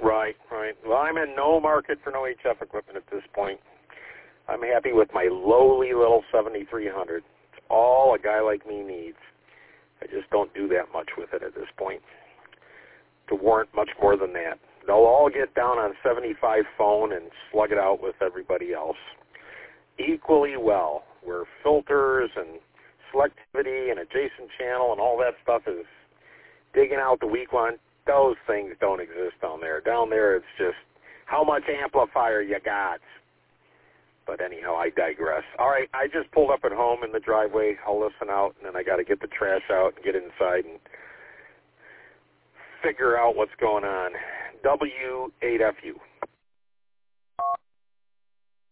Right. Well, I'm in no market for no HF equipment at this point. I'm happy with my lowly little 7300. It's all a guy like me needs. I just don't do that much with it at this point to warrant much more than that. They'll all get down on 75 phone and slug it out with everybody else equally well, where filters and selectivity and adjacent channel and all that stuff is digging out the weak one. Those things don't exist down there. Down there it's just how much amplifier you got. But anyhow, I digress. All right, I just pulled up at home in the driveway. I'll listen out, and then I got to get the trash out and get inside and figure out what's going on. W8FU.